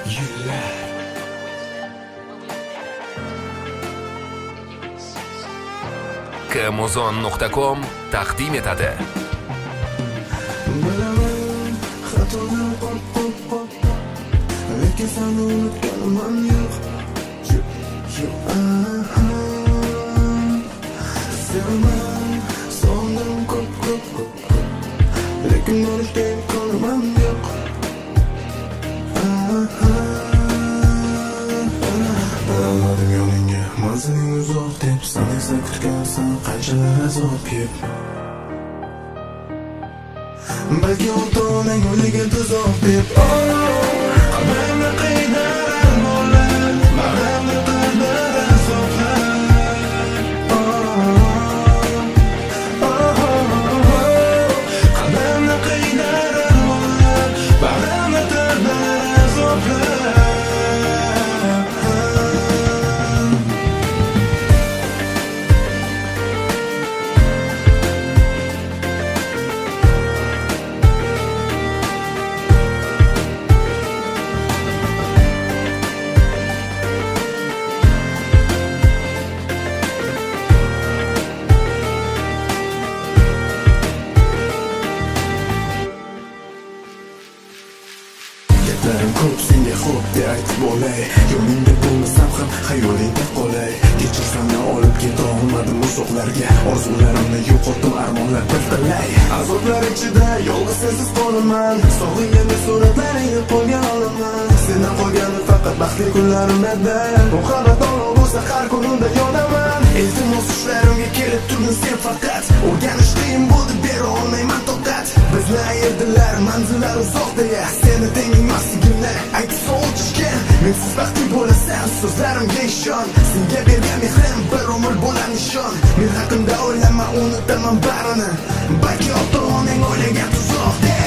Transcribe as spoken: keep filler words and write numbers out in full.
yillar. Kamozon nuqta com taqdim etadi. Bilaman, xatodan qop qop qop, lekin seni unutganim yo'q. Yo'q, yo'q, aha. Sevman, sondan ko'p ko'p ko'p, lekin borishga imkonim yo'q. Aha. Almadim yo'lingga, manziling uzoq deb, sen esa kutgansan qanchalar azob yeb. Balki ota-onang o'ylagan tuzoq deb, qalbimni qiynalar mo'llar, bag'rimni qildilar azoblar. Qalbimni qiynalar mo'llar, bag'rimni qildilar azoblar. Gaplarim ko'p, senga xo'p deb aytib bo'lay. Yo'lingda bo'lmasam ham xayolingda qolay. Kechirsamni olib keta olmadim uzoqlarga. Orzularimni yo'qotdim, armonlar birtalay. Azoblar ichida yolg'iz sensiz qolaman. Sog'inganda suratlaringni qo'lga olaman. Sendan qolgani faqat baxtli kunlarimda. Muhabbat olov bo'lsa har kunimda yonaman. Iltimos ushlarimga kelib turdin sen faqat. O'rganish qiyin bo'ldi, bera olmayman toqat. Bizni ayirdilar manzillar uzoq deya. Seni tenging masligimni aytib so'chishgan. Mensiz baxtli bo'lasan, so'zlarimga ishon. Senga bergan mehrim bir umr bo'lar nishon. Men haqimda o'ylama, unutaman barini. Balki ota-onang o'ylagan tuzoq.